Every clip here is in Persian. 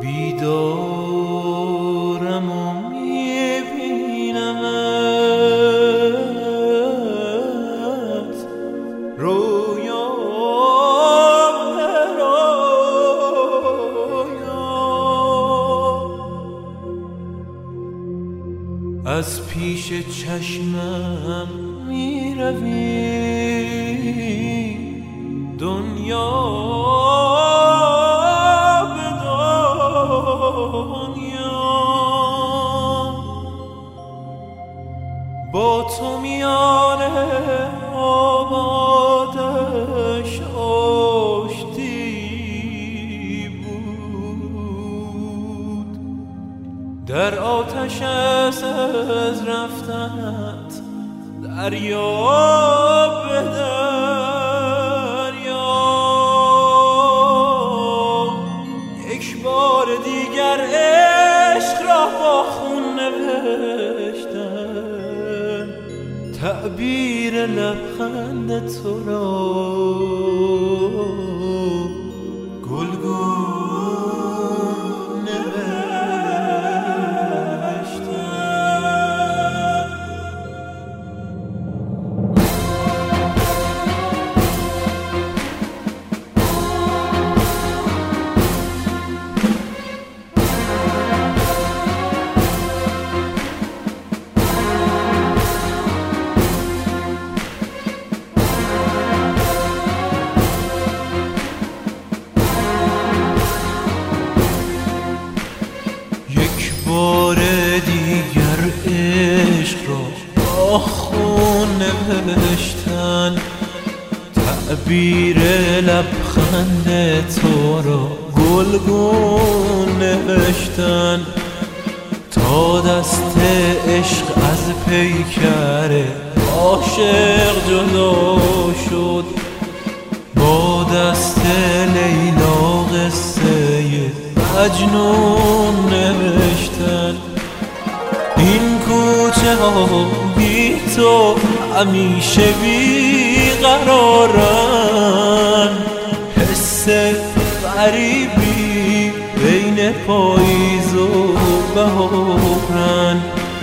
بیدارم و میبینمت رویا به رویا، از پیش چشمم میروی دنیا به دنیا، با تو میان آبادش آشتی بود، در آتش از رفتنت دریا به دریا، یک بار دیگر عشق را با خون نوشتن، تعبیر لبخند تو را گلگون بار دیگر عشق را با خون نوشتن، تعبیر لبخند تو را گلگون نوشتن، تا دست عشق از پیکر عاشق جدا شد، با دست لیلا قصه مجنون نوشتن. این کوچه ها بی تو همیشه بی قرارن، حس غریبی بین پاییز و بهارن،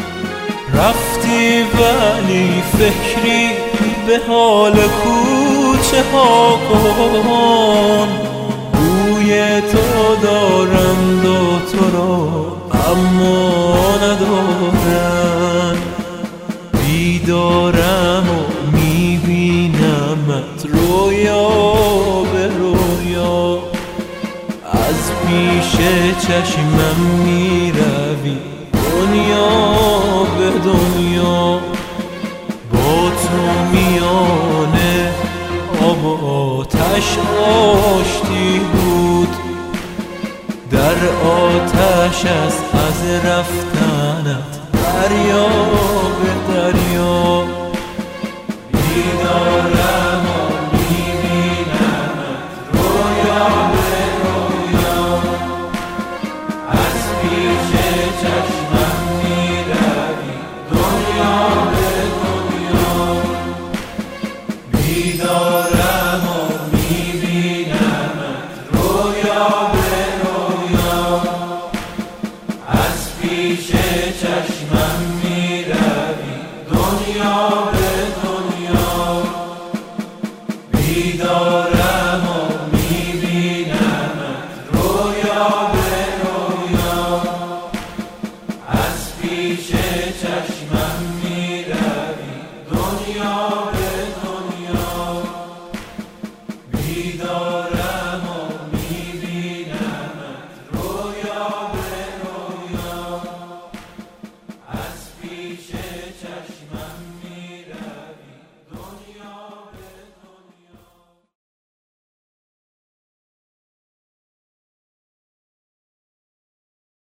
رفتی ولی فکری به حال کوچه ها کن، بوی تو دارند و تو را اما ندارن، بیدارم و میبینمت رویا به رویا، از پیش چشمم میروی دنیا به دنیا، با تو میانه آب و آتش آشتی بود، در آتش از رفتنت دریا به دریا، بیدارم و میبینمت رویا به رویا، از پیش چشمم میروی دنیا به دنیا، بیدارم و میبینمت رویا به رویا، از پیش چشمم میروی دنیا به دنیا، بیدارم و میبینمت رویا به رویا، از پیش چشمم